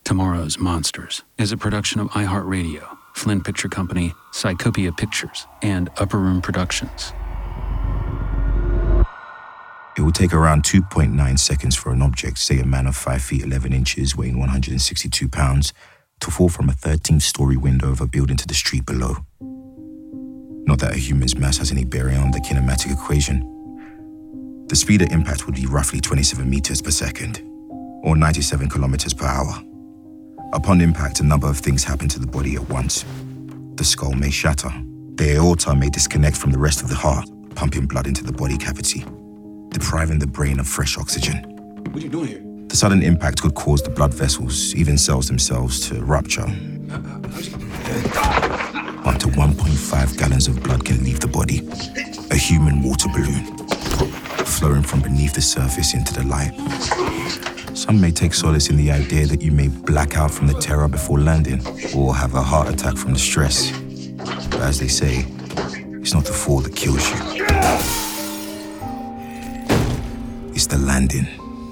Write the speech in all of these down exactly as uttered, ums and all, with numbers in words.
Tomorrow's Monsters is a production of iHeartRadio, Flynn Picture Company, Psychopia Pictures, and Upper Room Productions. It will take around two point nine seconds for an object, say a man of five feet eleven inches, weighing one hundred sixty-two pounds, to fall from a thirteen-story window of a building to the street below. Not that a human's mass has any bearing on the kinematic equation. The speed of impact would be roughly twenty-seven meters per second, or ninety-seven kilometers per hour. Upon impact, a number of things happen to the body at once. The skull may shatter. The aorta may disconnect from the rest of the heart, pumping blood into the body cavity, depriving the brain of fresh oxygen. What are you doing here? The sudden impact could cause the blood vessels, even cells themselves, to rupture. Up to one point five gallons of blood can leave the body. A human water balloon, flowing from beneath the surface into the light. Some may take solace in the idea that you may black out from the terror before landing, or have a heart attack from the stress. But as they say, it's not the fall that kills you. It's the landing.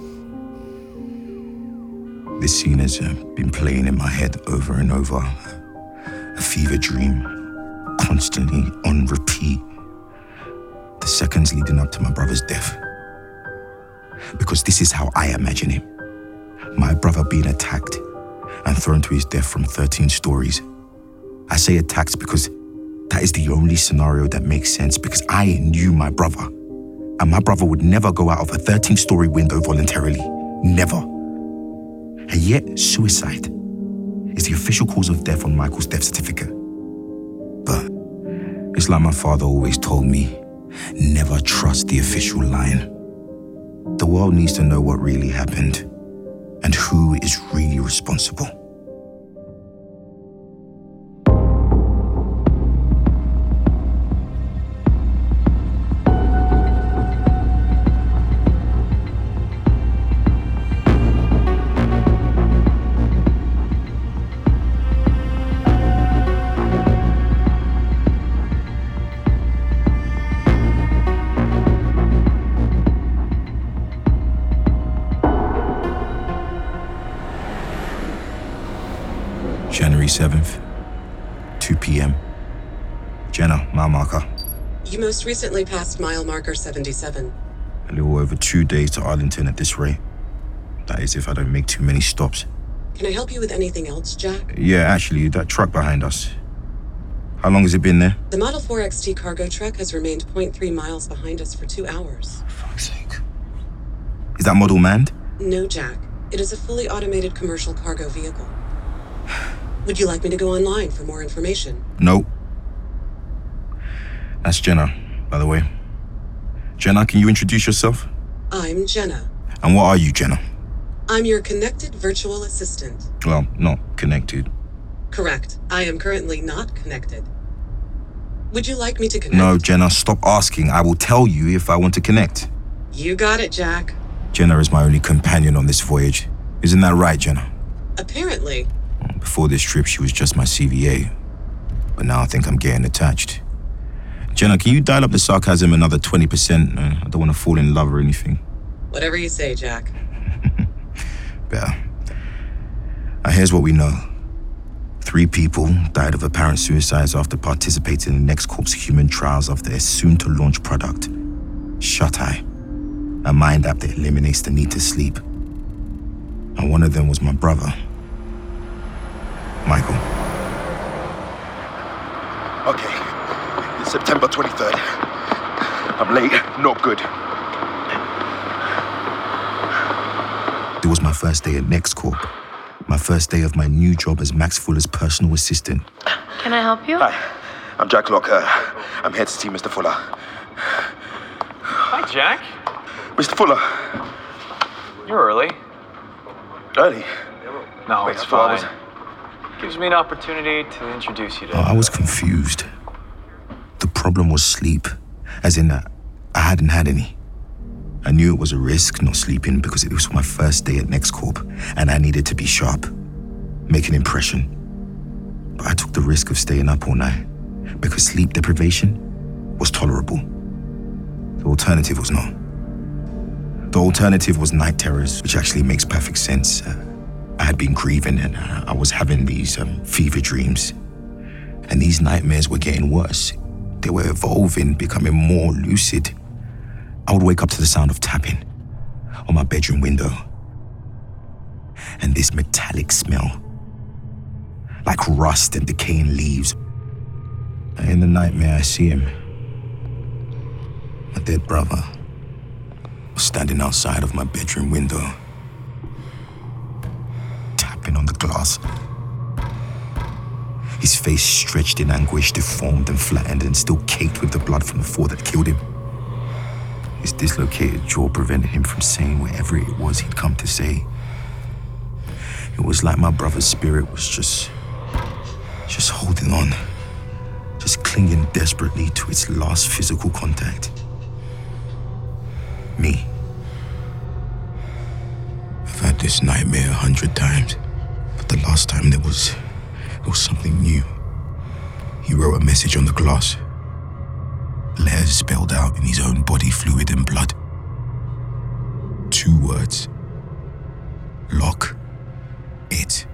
This scene has uh, been playing in my head over and over. A fever dream, constantly on repeat. The seconds leading up to my brother's death. Because this is how I imagine it. My brother being attacked and thrown to his death from thirteen stories. I say attacked because that is the only scenario that makes sense, because I knew my brother. And my brother would never go out of a thirteen-story window voluntarily. Never. And yet, suicide is the official cause of death on Michael's death certificate. But it's like my father always told me, never trust the official line. The world needs to know what really happened and who is really responsible. January seventh, two p.m. Jenna, mile marker. You most recently passed mile marker seventy-seven. A little over two days to Arlington at this rate. That is if I don't make too many stops. Can I help you with anything else, Jack? Yeah, actually, that truck behind us. How long has it been there? The Model four X T cargo truck has remained zero point three miles behind us for two hours. For fuck's sake. Is that model manned? No, Jack. It is a fully automated commercial cargo vehicle. Would you like me to go online for more information? No. That's Jenna, by the way. Jenna, can you introduce yourself? I'm Jenna. And what are you, Jenna? I'm your connected virtual assistant. Well, not connected. Correct. I am currently not connected. Would you like me to connect? No, Jenna, stop asking. I will tell you if I want to connect. You got it, Jack. Jenna is my only companion on this voyage. Isn't that right, Jenna? Apparently. Before this trip, she was just my C V A. But now I think I'm getting attached. Jenna, can you dial up the sarcasm another twenty percent? Uh, I don't want to fall in love or anything. Whatever you say, Jack. Better. Now here's what we know. Three people died of apparent suicides after participating in NextCorp's human trials of their soon-to-launch product, Shut-Eye, a mind app that eliminates the need to sleep. And one of them was my brother, Michael. Okay, it's September twenty-third. I'm late, not good. It was my first day at NextCorp. My first day of my new job as Max Fuller's personal assistant. Can I help you? Hi, I'm Jack Locker. I'm here to see Mister Fuller. Hi, Jack. Mister Fuller. You're early. Early? No, Wait, it's I thought I fine. Gives me an opportunity to introduce you to... Oh, I was confused. The problem was sleep, as in uh, I hadn't had any. I knew it was a risk not sleeping because it was my first day at NextCorp and I needed to be sharp, make an impression. But I took the risk of staying up all night because sleep deprivation was tolerable. The alternative was not. The alternative was night terrors, which actually makes perfect sense. Uh, I had been grieving and I was having these um, fever dreams. And these nightmares were getting worse. They were evolving, becoming more lucid. I would wake up to the sound of tapping on my bedroom window. And this metallic smell, like rust and decaying leaves. And in the nightmare, I see him. My dead brother was standing outside of my bedroom window, tapping on the glass. His face stretched in anguish, deformed and flattened and still caked with the blood from the fall that killed him. His dislocated jaw prevented him from saying whatever it was he'd come to say. It was like my brother's spirit was just, just holding on, just clinging desperately to its last physical contact. Me. I've had this nightmare a hundred times, but the last time there was, there was something new. He wrote a message on the glass. Letters spelled out in his own body fluid and blood. Two words. Lock it.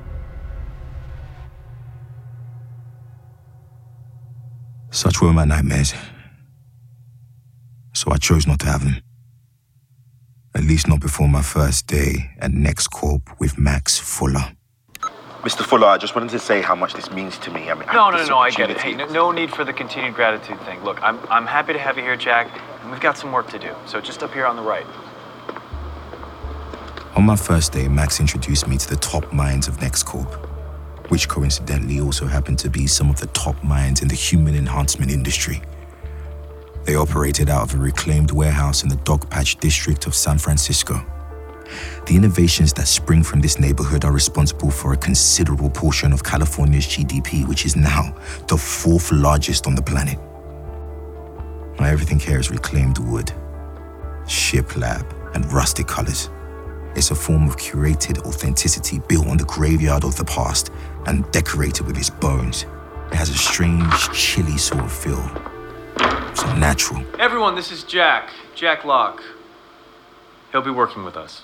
Such were my nightmares. So I chose not to have them. At least not before my first day at Next Corp with Max Fuller. Mister Fuller, I just wanted to say how much this means to me. I mean, No, no, this no, I get it. opportunity- Hey, no, no need for the continued gratitude thing. Look, I'm, I'm happy to have you here, Jack, and we've got some work to do. So just up here on the right. On my first day, Max introduced me to the top minds of Next Corp, which coincidentally also happened to be some of the top minds in the human enhancement industry. They operated out of a reclaimed warehouse in the Dogpatch district of San Francisco. The innovations that spring from this neighborhood are responsible for a considerable portion of California's G D P, which is now the fourth largest on the planet. Now, everything here is reclaimed wood, shiplap, and rustic colors. It's a form of curated authenticity built on the graveyard of the past and decorated with its bones. It has a strange, chilly sort of feel. So natural. Everyone, this is Jack. Jack Locke. He'll be working with us.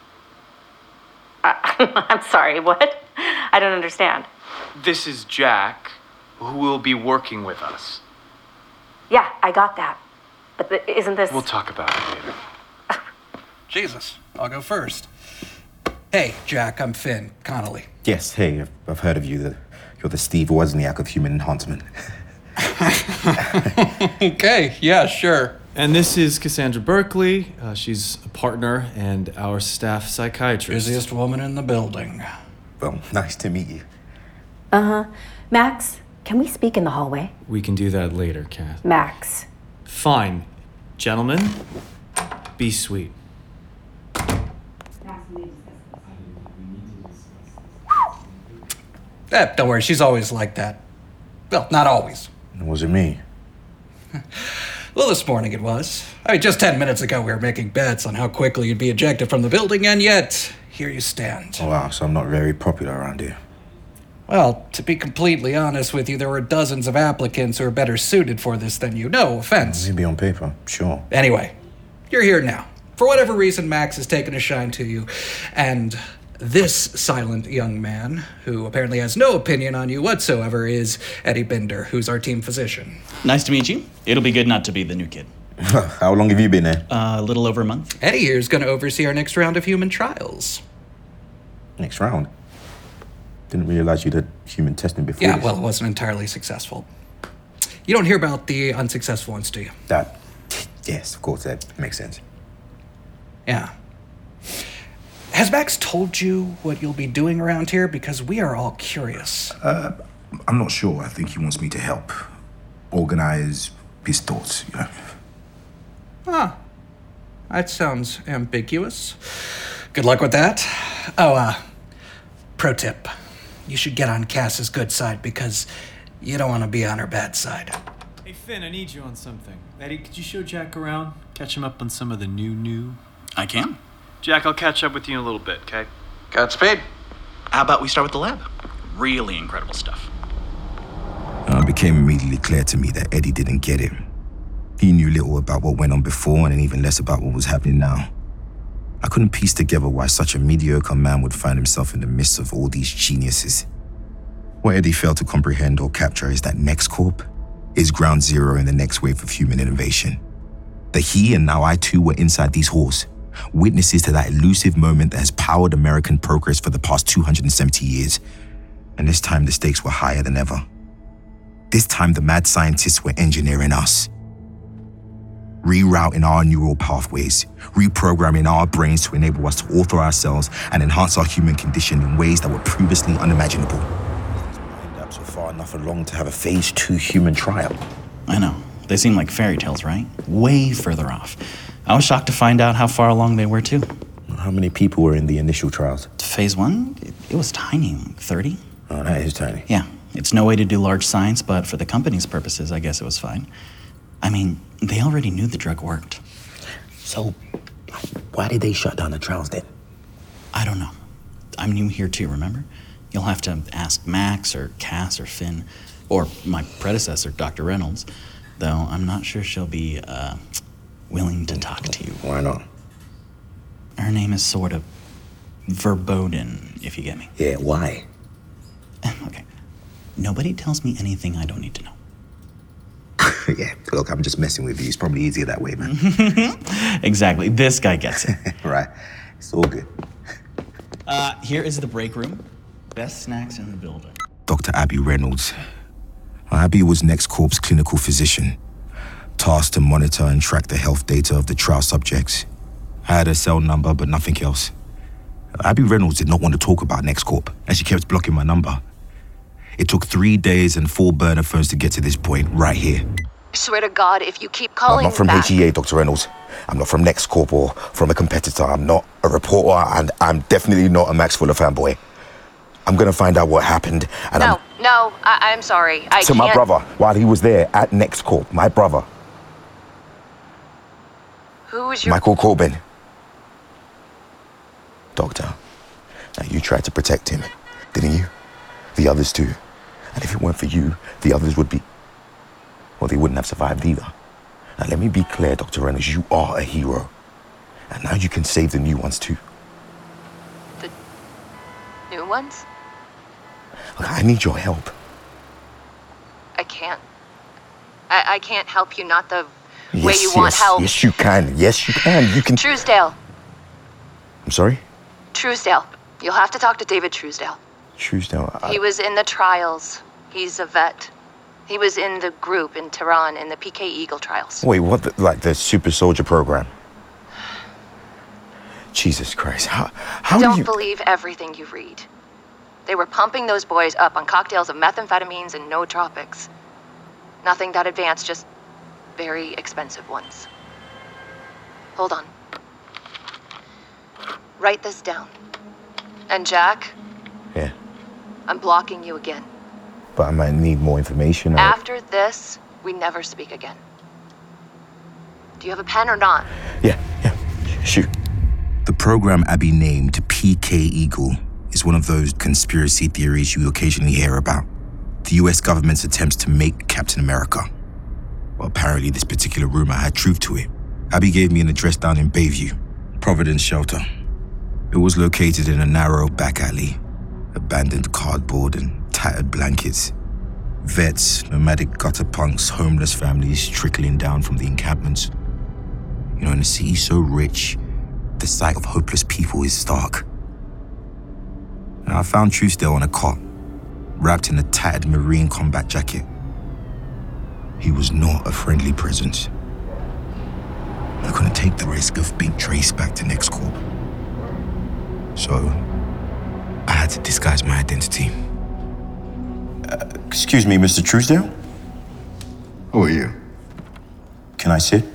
I'm sorry, what? I don't understand. This is Jack, who will be working with us. Yeah, I got that. But the, isn't this... We'll talk about it later. Jesus, I'll go first. Hey, Jack, I'm Finn Connolly. Yes, hey, I've, I've heard of you. The, you're the Steve Wozniak of human enhancement. Okay, yeah, sure. And this is Cassandra Berkeley. Uh, she's a partner and our staff psychiatrist. Busiest woman in the building. Well, nice to meet you. Uh-huh. Max, can we speak in the hallway? We can do that later, Cass. Max. Fine. Gentlemen, be sweet. Eh, don't worry, she's always like that. Well, not always. It wasn't me. Well, this morning it was. I mean, just ten minutes ago we were making bets on how quickly you'd be ejected from the building, and yet, here you stand. Oh, wow, so I'm not very popular around here. Well, to be completely honest with you, there were dozens of applicants who are better suited for this than you. No offense. Maybe on paper, sure. Anyway, you're here now. For whatever reason, Max has taken a shine to you, and this silent young man, who apparently has no opinion on you whatsoever, is Eddie Binder, who's our team physician. Nice to meet you. It'll be good not to be the new kid. How long have you been there? Uh, a little over a month. Eddie here is going to oversee our next round of human trials. Next round? Didn't realize you did human testing before. Yeah, this. well, it wasn't entirely successful. You don't hear about the unsuccessful ones, do you? That, yes, of course, that makes sense. Yeah. Has Max told you what you'll be doing around here? Because we are all curious. Uh, I'm not sure. I think he wants me to help organize his thoughts, you know. Huh. That sounds ambiguous. Good luck with that. Oh, uh, pro tip. You should get on Cass's good side because you don't want to be on her bad side. Hey, Finn, I need you on something. Eddie, could you show Jack around? Catch him up on some of the new new? I can. Jack, I'll catch up with you in a little bit, okay? Godspeed. How about we start with the lab? Really incredible stuff. Uh, it became immediately clear to me that Eddie didn't get it. He knew little about what went on before and even less about what was happening now. I couldn't piece together why such a mediocre man would find himself in the midst of all these geniuses. What Eddie failed to comprehend or capture is that NextCorp is ground zero in the next wave of human innovation. That he and now I too were inside these halls, witnesses to that elusive moment that has powered American progress for the past two hundred seventy years. And this time the stakes were higher than ever. This time the mad scientists were engineering us. Rerouting our neural pathways, reprogramming our brains to enable us to alter ourselves and enhance our human condition in ways that were previously unimaginable. Lined up so far enough along to have a phase two human trial. I know. They seem like fairy tales, right? Way further off. I was shocked to find out how far along they were, too. How many people were in the initial trials? Phase one? It, it was tiny, like thirty. Oh, that is tiny. Yeah. It's no way to do large science, but for the company's purposes, I guess it was fine. I mean, they already knew the drug worked. So, why did they shut down the trials then? I don't know. I'm new here too, remember? You'll have to ask Max or Cass or Finn, or my predecessor, Doctor Reynolds, though I'm not sure she'll be uh, willing to talk to you. Why not? Her name is sort of verboten, if you get me. Yeah, why? Okay. Nobody tells me anything I don't need to know. Yeah, look, I'm just messing with you. It's probably easier that way, man. Exactly. This guy gets it. Right. It's all good. Uh, here is the break room. Best snacks in the building. Doctor Abby Reynolds. Abby was NextCorp's clinical physician, tasked to monitor and track the health data of the trial subjects. I had her cell number, but nothing else. Abby Reynolds did not want to talk about NextCorp, and she kept blocking my number. It took three days and four burner phones to get to this point, right here. I swear to God, if you keep calling I'm not from back... H E A, Doctor Reynolds. I'm not from NextCorp or from a competitor. I'm not a reporter, and I'm definitely not a Max Fuller fanboy. I'm gonna find out what happened, and No, I'm... no, I- I'm sorry. I to can't... my brother, while he was there at NextCorp, my brother. Who was your... Michael Corbin. Doctor, now you tried to protect him, didn't you? The others too. And if it weren't for you, the others would be... Well, they wouldn't have survived either. Now let me be clear, Doctor Reynolds, you are a hero. And now you can save the new ones too. The new ones? Look, I need your help. I can't. I, I can't help you, not the Yes, way you want yes, help. yes you can. Yes you can. You can... Truesdale. I'm sorry? Truesdale. You'll have to talk to David Truesdale. Truesdale, I... He was in the trials. He's a vet. He was in the group in Tehran in the P K Eagle trials. Wait, what? The, like the super soldier program? Jesus Christ, how, how Don't do you... believe everything you read. They were pumping those boys up on cocktails of methamphetamines and nootropics. Nothing that advanced, just very expensive ones. Hold on. Write this down. And Jack? Yeah, I'm blocking you again. but I might need more information. Or... After this, we never speak again. Do you have a pen or not? Yeah, yeah, shoot. The program Abby named P K Eagle is one of those conspiracy theories you occasionally hear about. The U S government's attempts to make Captain America. Well, apparently this particular rumor had truth to it. Abby gave me an address down in Bayview, Providence Shelter. It was located in a narrow back alley, abandoned cardboard and tattered blankets. Vets, nomadic gutter punks, homeless families trickling down from the encampments. You know, in a city so rich, the sight of hopeless people is stark. And I found Truesdale on a cot, wrapped in a tattered Marine combat jacket. He was not a friendly presence. I couldn't take the risk of being traced back to NextCorp. So, I had to disguise my identity. Uh, excuse me, Mister Truesdale? Who are you? Can I sit?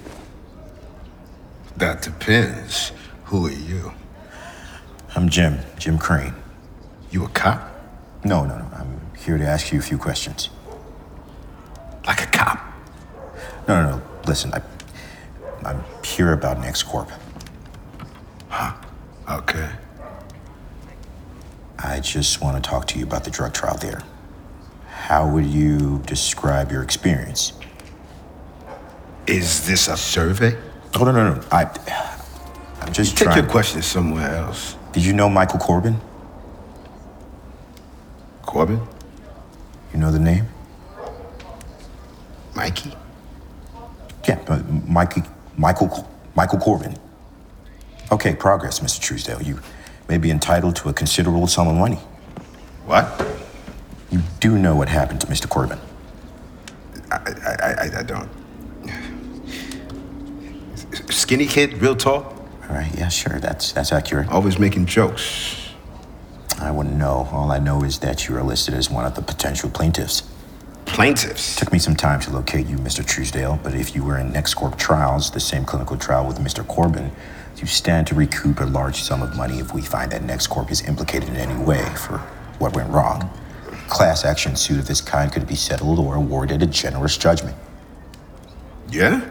That depends. Who are you? I'm Jim, Jim Crane. You a cop? No, no, no. I'm here to ask you a few questions. Like a cop? No, no, no. Listen, I, I'm here about NextCorp. Huh. Okay. I just want to talk to you about the drug trial there. How would you describe your experience? Is this a survey? Oh, no, no, no. I, I'm just Take trying. your questions somewhere else. Did you know Michael Corbin? Corbin? You know the name? Mikey? Yeah, but Mikey, Michael, Michael Corbin. Okay, progress, Mister Truesdale. You may be entitled to a considerable sum of money. What? You do know what happened to Mister Corbin? I, I, I, I don't. Skinny kid, real tall? All right, yeah, sure, that's that's accurate. Always making jokes. I wouldn't know. All I know is that you are listed as one of the potential plaintiffs. Plaintiffs? Took me some time to locate you, Mister Truesdale, but if you were in NextCorp trials, the same clinical trial with Mister Corbin, you stand to recoup a large sum of money if we find that NextCorp is implicated in any way for what went wrong. Class action suit of this kind could be settled or awarded a generous judgment. Yeah?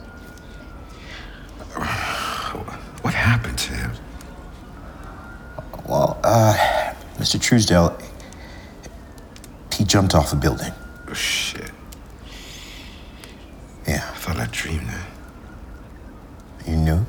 What happened to him? Well, uh, Mister Truesdale, he jumped off a building. Oh, shit. Yeah. I thought I dreamed that. You knew?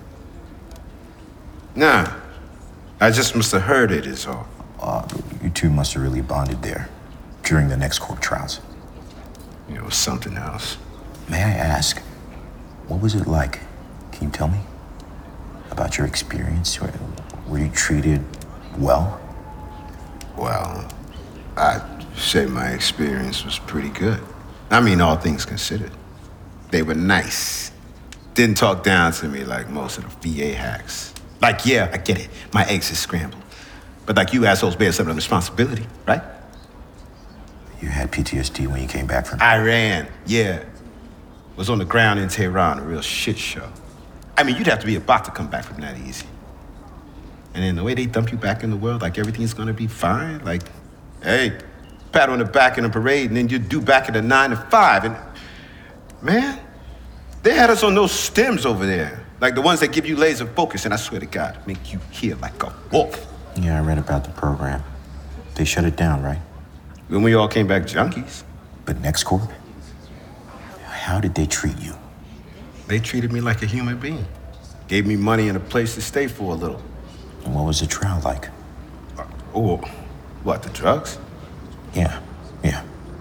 Nah. I just must have heard it, is all. Uh, you two must have really bonded there during the NextCorp trials. It was something else. May I ask, what was it like? Can you tell me about your experience? Were, were you treated well? Well, I'd say my experience was pretty good. I mean, all things considered. They were nice. Didn't talk down to me like most of the V A hacks. Like, yeah, I get it. My eggs is scrambled. But like you assholes bear some of the responsibility, right? You had P T S D when you came back from Iran, yeah. Was on the ground in Tehran, a real shit show. I mean, you'd have to be a bot to come back from that easy. And then the way they dump you back in the world, like everything's gonna be fine. Like, hey, pat on the back in a parade, and then you do back at a nine to five. And man, they had us on those stems over there. Like the ones that give you laser focus, and I swear to God, make you hear like a wolf. Yeah, I read about the program. They shut it down, right? When we all came back junkies. But NextCorp? How did they treat you? They treated me like a human being. Gave me money and a place to stay for a little. And what was the trial like? Uh, oh, what, the drugs? Yeah, yeah.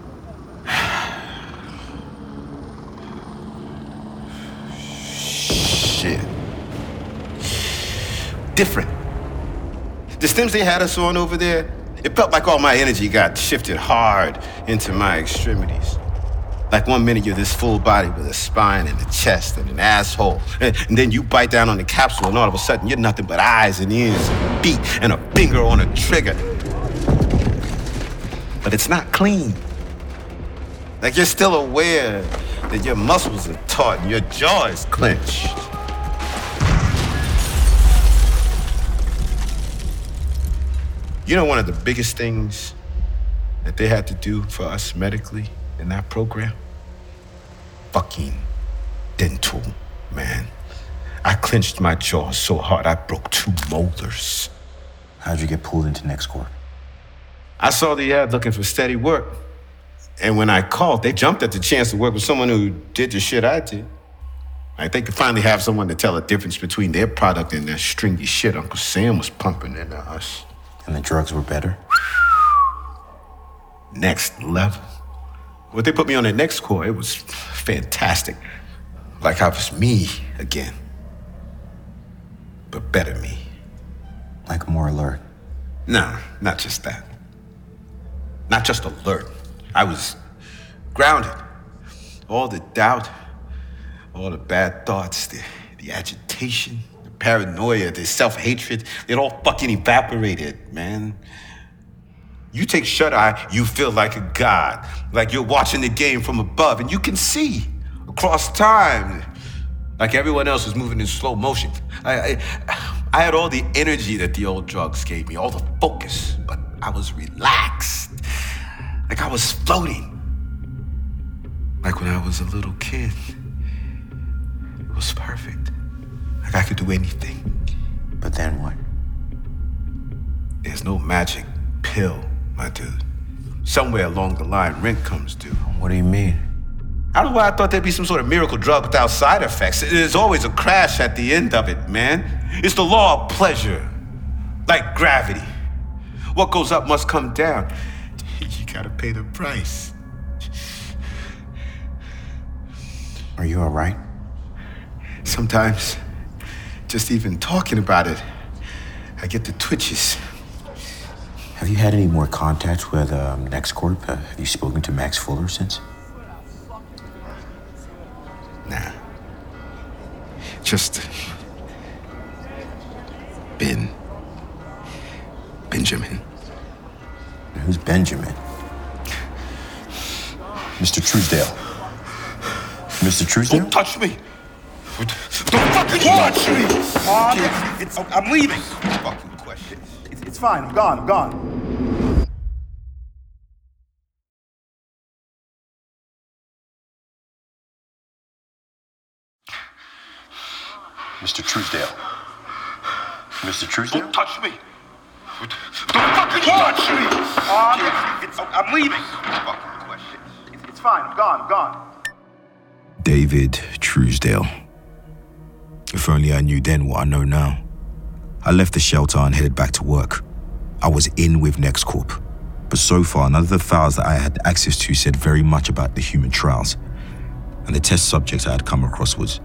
Shit. Different. The stems they had us on over there, it felt like all my energy got shifted hard into my extremities. Like one minute you're this full body with a spine and a chest and an asshole. And, and then you bite down on the capsule and all of a sudden you're nothing but eyes and ears and feet and a finger on a trigger. But it's not clean. Like you're still aware that your muscles are taut and your jaw is clenched. You know one of the biggest things that they had to do for us medically in that program? Fucking dental, man. I clenched my jaw so hard I broke two molars. How'd you get pulled into NextCorp? I saw the ad looking for steady work. And when I called, they jumped at the chance to work with someone who did the shit I did. Like they could finally have someone to tell the difference between their product and that stringy shit Uncle Sam was pumping into us. And the drugs were better? Next level. When they put me on the NextCorp, it was fantastic. Like I was me again. But better me. Like more alert? Nah, not just that. Not just alert. I was grounded. All the doubt, all the bad thoughts, the, the agitation, the paranoia, the self-hatred, it all fucking evaporated, man. You take shut-eye, you feel like a god, like you're watching the game from above, and you can see across time, like everyone else is moving in slow motion. I, I, I had all the energy that the old drugs gave me, all the focus, but I was relaxed, like I was floating. Like when I was a little kid, it was perfect. Like I could do anything. But then what? There's no magic pill, my dude. Somewhere along the line, rent comes due. What do you mean? I don't know why I thought there'd be some sort of miracle drug without side effects. There's always a crash at the end of it, man. It's the law of pleasure. Like gravity. What goes up must come down. You gotta pay the price. Are you all right? Sometimes, just even talking about it, I get the twitches. Have you had any more contact with um, NextCorp? Uh, have you spoken to Max Fuller since? Nah. Just Ben. Benjamin. Who's Benjamin? Mister Truesdale. Mister Truesdale? Don't touch me! Don't fucking touch me! Uh, it's, I'm leaving. Fucking question. It's, it's fine. I'm gone. I'm gone. Mister Truesdale. Mister Truesdale? Don't touch me! Don't fucking touch me! Uh, it's, it's, I'm leaving. Fucking question. It's, it's fine. I'm gone. I'm gone. David Truesdale. If only I knew then what I know now. I left the shelter and headed back to work. I was in with NextCorp, but so far none of the files that I had access to said very much about the human trials, and the test subject I had come across was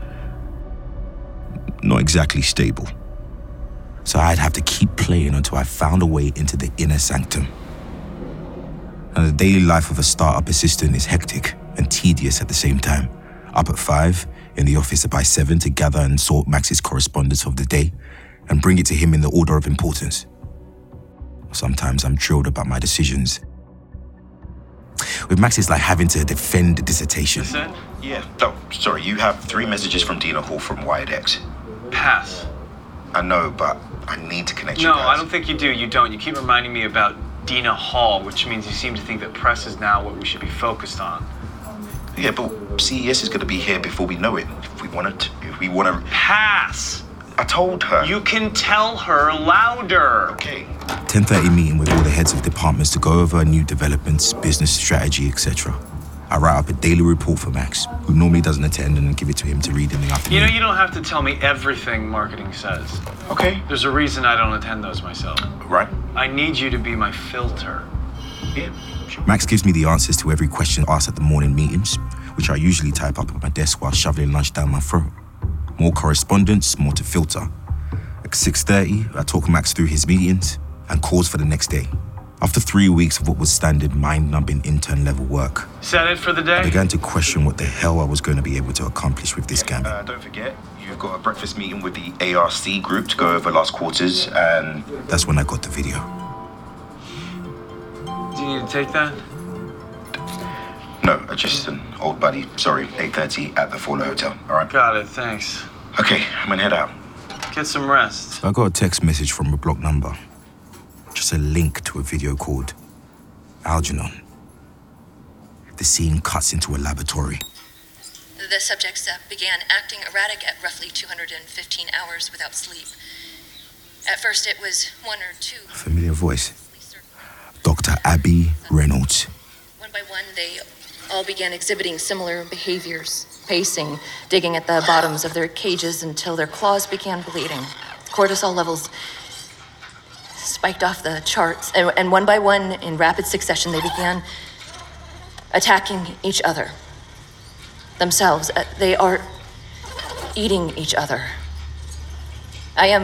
not exactly stable. So I'd have to keep playing until I found a way into the inner sanctum. And the daily life of a startup assistant is hectic and tedious at the same time. Up at five, in the office by seven to gather and sort Max's correspondence of the day and bring it to him in the order of importance. Sometimes I'm thrilled about my decisions. With Max, it's like having to defend a dissertation. Is it? Yeah. Oh, sorry, you have three messages from Dina Hall from Wired X. Pass. I know, but I need to connect you No, guys. I don't think you do. You don't. You keep reminding me about Dina Hall, which means you seem to think that press is now what we should be focused on. Yeah, but C E S is going to be here before we know it. If we want to, if we want to... Pass! I told her. You can tell her louder. Okay. ten thirty meeting with all the heads of departments to go over new developments, business strategy, et cetera. I write up a daily report for Max, who normally doesn't attend, and give it to him to read in the afternoon. You know, you don't have to tell me everything marketing says. Okay. There's a reason I don't attend those myself. Right. I need you to be my filter. Yeah. Max gives me the answers to every question asked at the morning meetings, which I usually type up at my desk while shoveling lunch down my throat. More correspondence, more to filter. At six thirty, I talk Max through his meetings and calls for the next day. After three weeks of what was standard mind-numbing intern-level work, Is that it for the day? I began to question what the hell I was going to be able to accomplish with this gambit. Uh, don't forget, you've got a breakfast meeting with the A R C group to go over last quarters, and... That's when I got the video. Do you need to take that? No, just an old buddy. Sorry, eight thirty at the Fowler Hotel, all right? Got it, thanks. Okay, I'm gonna head out. Get some rest. I got a text message from a blocked number. Just a link to a video called Algernon. The scene cuts into a laboratory. The subjects uh, began acting erratic at roughly two hundred fifteen hours without sleep. At first it was one or two. A familiar voice. Doctor Abby Reynolds. One by one, they all began exhibiting similar behaviors. Pacing, digging at the bottoms of their cages until their claws began bleeding. Cortisol levels spiked off the charts, and, and one by one, in rapid succession, they began attacking each other. Themselves. Uh, they are eating each other. I am...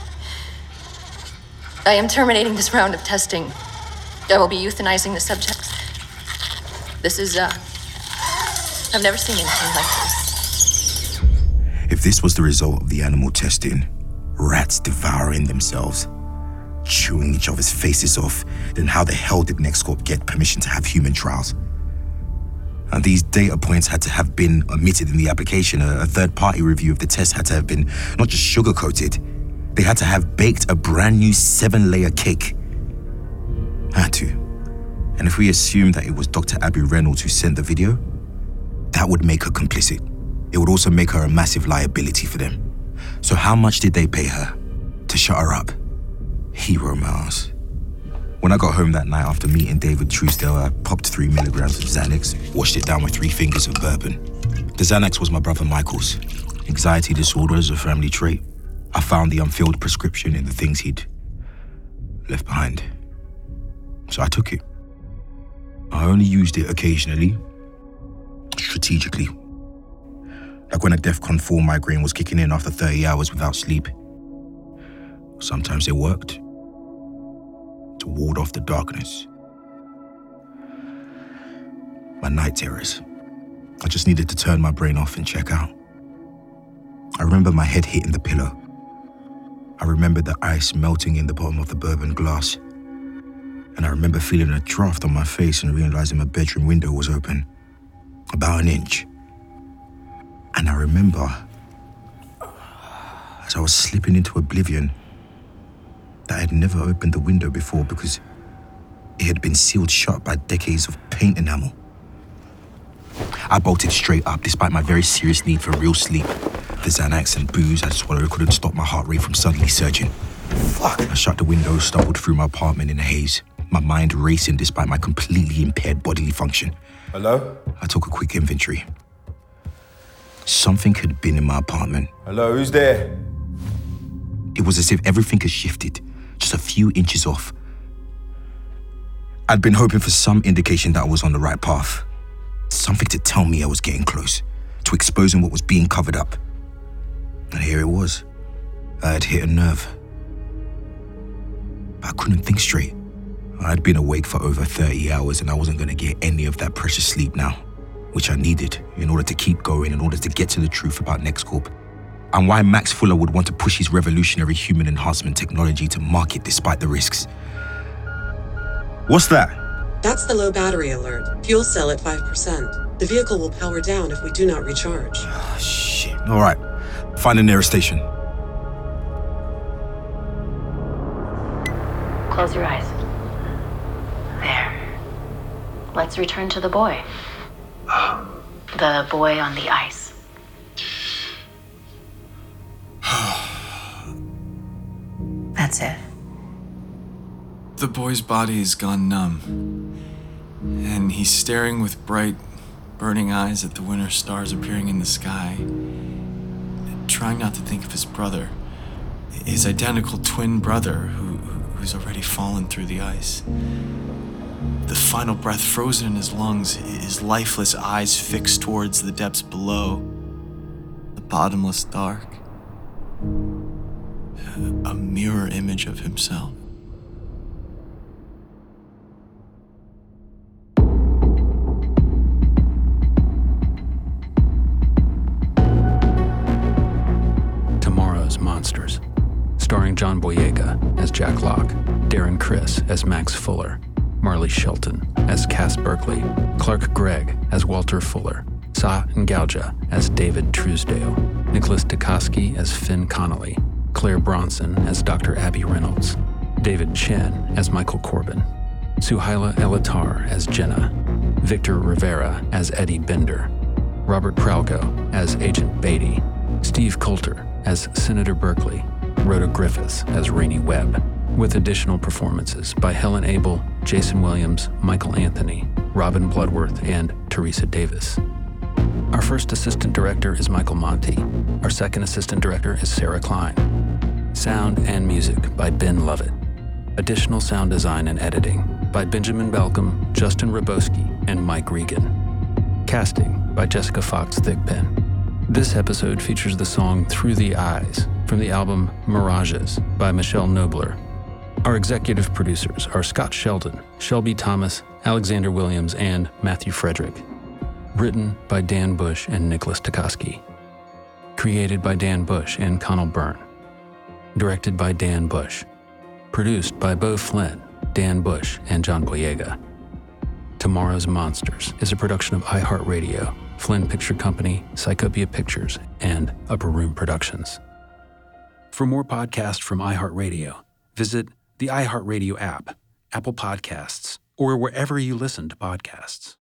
I am terminating this round of testing. I will be euthanizing the subjects. This is, uh... I've never seen anything like this. If this was the result of the animal testing, rats devouring themselves, chewing each other's faces off, then how the hell did NextCorp get permission to have human trials? And these data points had to have been omitted in the application. A, a third-party review of the test had to have been not just sugar-coated, they had to have baked a brand new seven-layer cake. Had to. And if we assume that it was Doctor Abby Reynolds who sent the video, that would make her complicit. It would also make her a massive liability for them. So how much did they pay her to shut her up? Hero miles. When I got home that night after meeting David Truesdale, I popped three milligrams of Xanax, washed it down with three fingers of bourbon. The Xanax was my brother Michael's. Anxiety disorder is a family trait. I found the unfilled prescription in the things he'd left behind. So I took it. I only used it occasionally, strategically. Like when a DEFCON four migraine was kicking in after thirty hours without sleep. Sometimes it worked to ward off the darkness. My night terrors. I just needed to turn my brain off and check out. I remember my head hitting the pillow. I remember the ice melting in the bottom of the bourbon glass. And I remember feeling a draft on my face and realizing my bedroom window was open, about an inch. And I remember, as I was slipping into oblivion, that I had never opened the window before because it had been sealed shut by decades of paint enamel. I bolted straight up despite my very serious need for real sleep. The Xanax and booze I swallowed couldn't stop my heart rate from suddenly surging. Fuck. I shut the window, stumbled through my apartment in a haze, my mind racing despite my completely impaired bodily function. Hello? I took a quick inventory. Something had been in my apartment. Hello, who's there? It was as if everything had shifted, just a few inches off. I'd been hoping for some indication that I was on the right path. Something to tell me I was getting close, to exposing what was being covered up. And here it was. I had hit a nerve. But I couldn't think straight. I'd been awake for over thirty hours and I wasn't going to get any of that precious sleep now, which I needed in order to keep going, in order to get to the truth about NextCorp, and why Max Fuller would want to push his revolutionary human enhancement technology to market despite the risks. What's that? That's the low battery alert. Fuel cell at five percent. The vehicle will power down if we do not recharge. Oh, shit. All right. Find the nearest station. Close your eyes. There. Let's return to the boy. The boy on the ice. That's it. The boy's body has gone numb, and he's staring with bright, burning eyes at the winter stars appearing in the sky, trying not to think of his brother, his identical twin brother who, who's already fallen through the ice. The final breath frozen in his lungs, his lifeless eyes fixed towards the depths below, the bottomless dark. A mirror image of himself. Tomorrow's Monsters, starring John Boyega as Jack Locke, Darren Criss as Max Fuller, Marley Shelton as Cass Berkeley, Clark Gregg as Walter Fuller, Sa Ngauja as David Truesdale, Nicholas Dukowski as Finn Connolly, Claire Bronson as Doctor Abby Reynolds, David Chen as Michael Corbin, Suhaila Elatar as Jenna, Victor Rivera as Eddie Bender, Robert Pralgo as Agent Beatty, Steve Coulter as Senator Berkeley, Rhoda Griffiths as Rainey Webb, with additional performances by Helen Abel, Jason Williams, Michael Anthony, Robin Bloodworth, and Teresa Davis. Our first assistant director is Michael Monty. Our second assistant director is Sarah Klein. Sound and music by Ben Lovett. Additional sound design and editing by Benjamin Balcom, Justin Roboski, and Mike Regan. Casting by Jessica Fox Thigpen. This episode features the song Through the Eyes from the album Mirages by Michelle Nobler. Our executive producers are Scott Sheldon, Shelby Thomas, Alexander Williams, and Matthew Frederick. Written by Dan Bush and Nicholas Dukowski. Created by Dan Bush and Connell Byrne. Directed by Dan Bush. Produced by Beau Flynn, Dan Bush, and John Boyega. Tomorrow's Monsters is a production of iHeartRadio, Flynn Picture Company, Psychopia Pictures, and Upper Room Productions. For more podcasts from iHeartRadio, visit the iHeartRadio app, Apple Podcasts, or wherever you listen to podcasts.